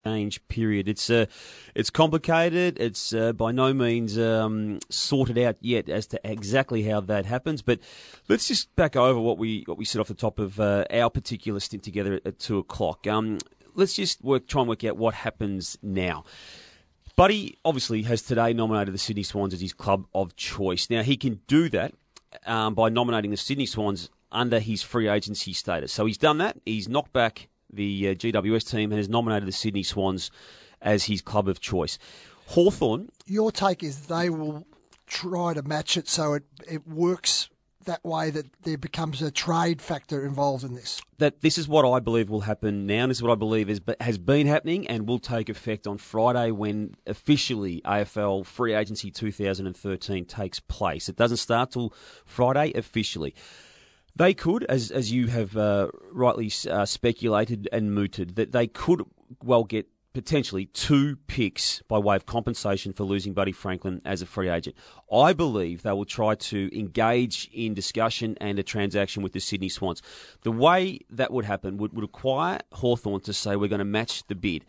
change period. It's complicated. It's by no means sorted out yet as to exactly how that happens. But let's just back over what we said off the top of our particular stint together at 2:00. Let's just try and work out what happens now. Buddy obviously has today nominated the Sydney Swans as his club of choice. Now he can do that by nominating the Sydney Swans under his free agency status. So he's done that. He's knocked back the GWS team and has nominated the Sydney Swans as his club of choice. Hawthorn. Your take is they will try to match it so it works that way, that there becomes a trade factor involved in this. That this is what I believe will happen now, and this is what I believe has been happening and will take effect on Friday when officially AFL Free Agency 2013 takes place. It doesn't start till Friday officially. They could, as you have rightly speculated and mooted, that they could well get potentially 2 picks by way of compensation for losing Buddy Franklin as a free agent. I believe they will try to engage in discussion and a transaction with the Sydney Swans. The way that would happen would require Hawthorn to say we're going to match the bid.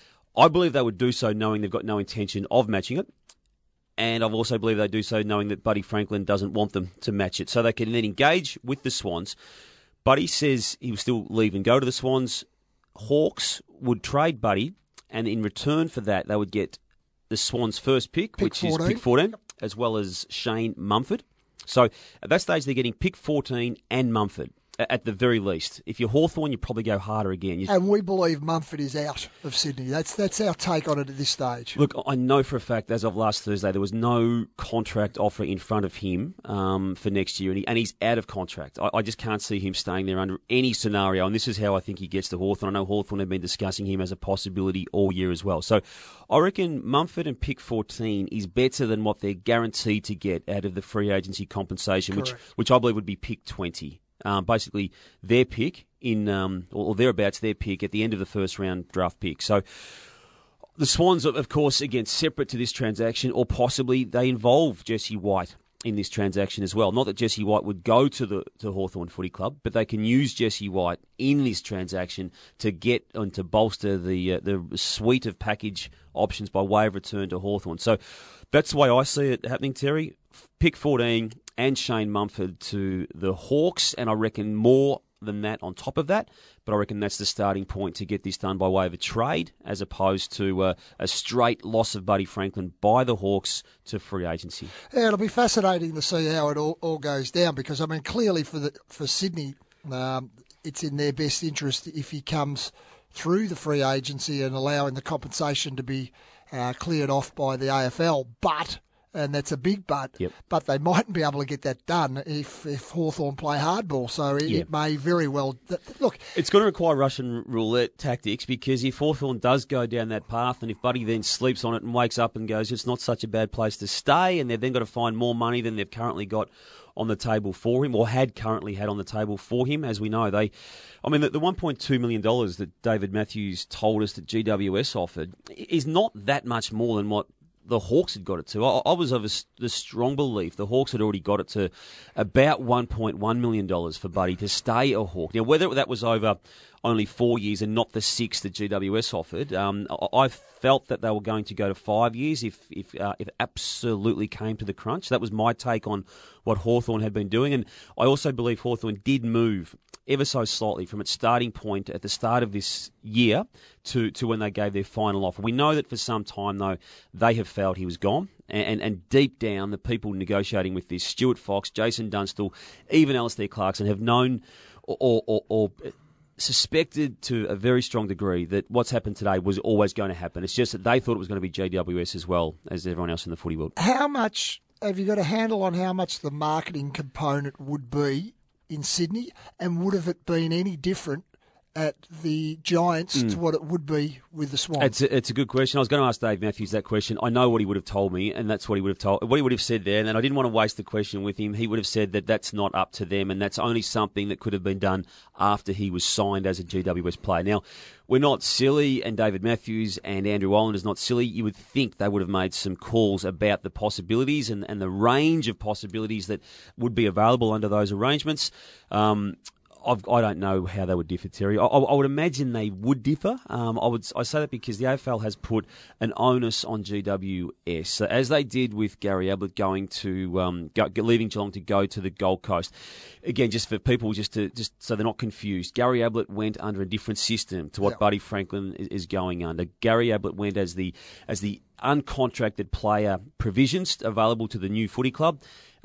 I believe they would do so knowing they've got no intention of matching it. And I also believe they do so knowing that Buddy Franklin doesn't want them to match it. So they can then engage with the Swans. Buddy says he will still leave and go to the Swans. Hawks would trade Buddy, and in return for that, they would get the Swans' first pick, which 14. Is pick 14, as well as Shane Mumford. So at that stage, they're getting pick 14 and Mumford. At the very least. If you're Hawthorn, you probably go harder again. And we believe Mumford is out of Sydney. That's our take on it at this stage. Look, I know for a fact, as of last Thursday, there was no contract offer in front of him for next year, and he's out of contract. I just can't see him staying there under any scenario, and this is how I think he gets to Hawthorn. I know Hawthorn have been discussing him as a possibility all year as well. So I reckon Mumford and pick 14 is better than what they're guaranteed to get out of the free agency compensation, which I believe would be pick 20. Basically, their pick or thereabouts, their pick at the end of the first round draft pick. So the Swans, of course, again, separate to this transaction, or possibly they involve Jesse White in this transaction as well. Not that Jesse White would go to Hawthorn Footy Club, but they can use Jesse White in this transaction to get and to bolster the suite of package options by way of return to Hawthorn. So that's the way I see it happening, Terry. Pick 14 and Shane Mumford to the Hawks, and I reckon more than that on top of that, but I reckon that's the starting point to get this done by way of a trade as opposed to a straight loss of Buddy Franklin by the Hawks to free agency. Yeah, it'll be fascinating to see how it all goes down because, I mean, clearly for Sydney, it's in their best interest if he comes through the free agency and allowing the compensation to be cleared off by the AFL, and that's a big but, but they mightn't be able to get that done if Hawthorn play hardball. So it may very well... Look, it's going to require Russian roulette tactics because if Hawthorn does go down that path and if Buddy then sleeps on it and wakes up and goes, it's not such a bad place to stay, and they've then got to find more money than they've currently got on the table for him, or had currently had on the table for him, as we know. The $1.2 million that David Matthews told us that GWS offered is not that much more than what the Hawks had got it to. I was of the strong belief the Hawks had already got it to about $1.1 million for Buddy to stay a Hawk. Now, whether that was over only 4 years and not the 6 that GWS offered, I felt that they were going to go to 5 years if it absolutely came to the crunch. That was my take on what Hawthorn had been doing, and I also believe Hawthorn did move ever so slightly from its starting point at the start of this year to when they gave their final offer. We know that for some time, though, they have felt he was gone. And deep down, the people negotiating with this, Stuart Fox, Jason Dunstall, even Alistair Clarkson, have known or suspected to a very strong degree that what's happened today was always going to happen. It's just that they thought it was going to be GWS as well as everyone else in the footy world. How much have you got a handle on how much the marketing component would be in Sydney, and would have it been any different at the Giants to what it would be with the Swans? It's a good question. I was going to ask Dave Matthews that question. I know what he would have told me, and that's what he would have said there, and I didn't want to waste the question with him. He would have said that that's not up to them, and that's only something that could have been done after he was signed as a GWS player. Now, we're not silly, and David Matthews and Andrew Oland is not silly. You would think they would have made some calls about the possibilities and the range of possibilities that would be available under those arrangements. I don't know how they would differ, Terry. I would imagine they would differ. I say that because the AFL has put an onus on GWS, so as they did with Gary Ablett going to leaving Geelong to go to the Gold Coast. Again, just for people, just so they're not confused, Gary Ablett went under a different system to what Buddy Franklin is going under. Gary Ablett went as the uncontracted player provisions available to the new footy club.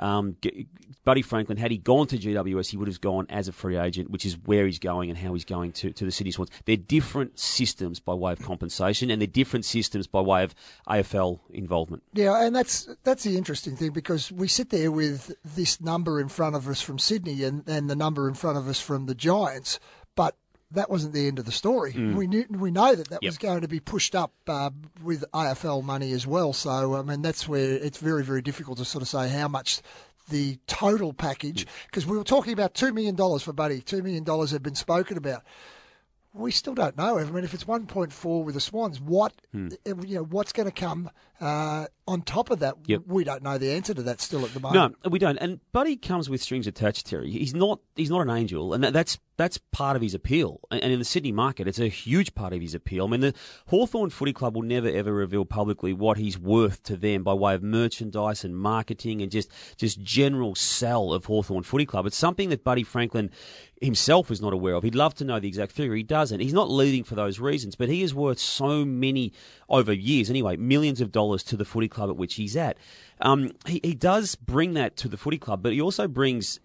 Buddy Franklin, had he gone to GWS, he would have gone as a free agent, which is where he's going and how he's going to the Sydney Swans. They're different systems by way of compensation, and they're different systems by way of AFL involvement. Yeah, and that's the interesting thing, because we sit there with this number in front of us from Sydney and the number in front of us from the Giants, but that wasn't the end of the story. We know that was going to be pushed up with AFL money as well. So, I mean, that's where it's very, very difficult to sort of say how much the total package, because we were talking about $2 million for Buddy. $2 million had been spoken about. We still don't know. I mean, if it's 1.4 with the Swans, what's going to come on top of that? We don't know the answer to that still at the moment. No, we don't. And Buddy comes with strings attached, Terry. He's not an angel, and that's part of his appeal. And in the Sydney market, it's a huge part of his appeal. I mean, the Hawthorn Footy Club will never, ever reveal publicly what he's worth to them by way of merchandise and marketing and just general sell of Hawthorn Footy Club. It's something that Buddy Franklin himself is not aware of. He'd love to know the exact figure. He doesn't. He's not leading for those reasons, but he is worth so many, over years anyway, millions of dollars to the footy club at which he's at. He does bring that to the footy club, but he also brings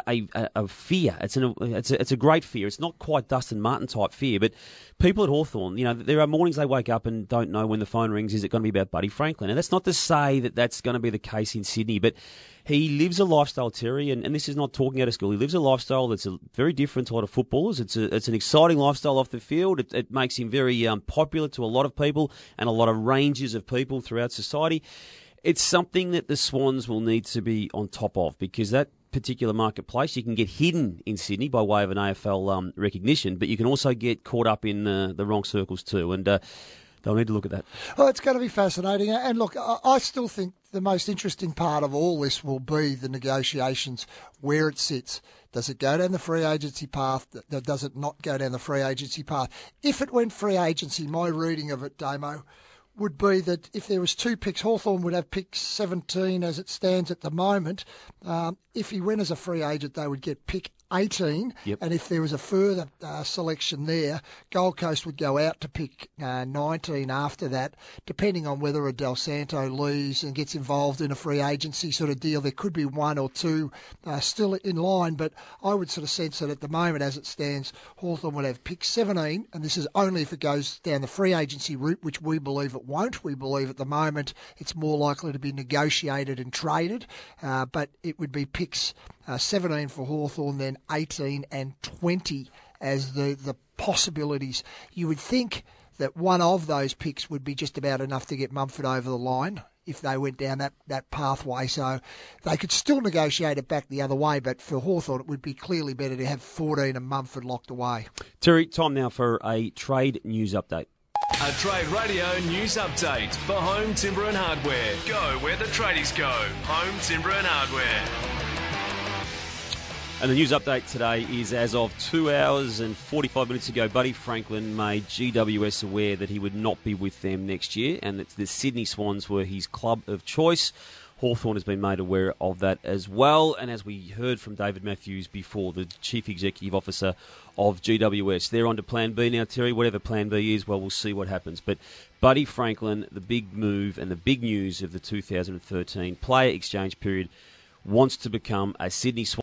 a fear. It's a great fear. It's not quite Dustin Martin type fear, but people at Hawthorn, there are mornings they wake up and don't know when the phone rings, is it going to be about Buddy Franklin? And that's not to say that that's going to be the case in Sydney, but he lives a lifestyle, Terry, and this is not talking out of school. He lives a lifestyle that's very different to a lot of footballers. It's an exciting lifestyle off the field. It makes him very popular to a lot of people and a lot of ranges of people throughout society. It's something that the Swans will need to be on top of, because that particular marketplace, you can get hidden in Sydney by way of an AFL recognition, but you can also get caught up in the wrong circles too, and they'll need to look at that. Well, it's going to be fascinating. And look, I still think the most interesting part of all this will be the negotiations, where it sits. Does it go down the free agency path? Does it not go down the free agency path? If it went free agency, my reading of it, Damo, would be that if there was 2 picks, Hawthorn would have pick 17 as it stands at the moment. If he went as a free agent, they would get pick 18, and if there was a further selection there, Gold Coast would go out to pick 19 after that, depending on whether a Del Santo leaves and gets involved in a free agency sort of deal. There could be 1 or 2 still in line, but I would sort of sense that at the moment, as it stands, Hawthorn would have pick 17, and this is only if it goes down the free agency route, which we believe it won't. We believe at the moment it's more likely to be negotiated and traded, but it would be picks 17 for Hawthorn, then 18 and 20 as the possibilities. You would think that one of those picks would be just about enough to get Mumford over the line if they went down that pathway. So they could still negotiate it back the other way, but for Hawthorn it would be clearly better to have 14 and Mumford locked away. Terry, time now for a trade news update. A Trade Radio news update for Home Timber and Hardware. Go where the tradies go. Home Timber and Hardware. And the news update today is as of 2 hours and 45 minutes ago, Buddy Franklin made GWS aware that he would not be with them next year and that the Sydney Swans were his club of choice. Hawthorn has been made aware of that as well. And as we heard from David Matthews before, the Chief Executive Officer of GWS, they're on to Plan B now, Terry. Whatever Plan B is, well, we'll see what happens. But Buddy Franklin, the big move and the big news of the 2013 player exchange period, wants to become a Sydney Swan.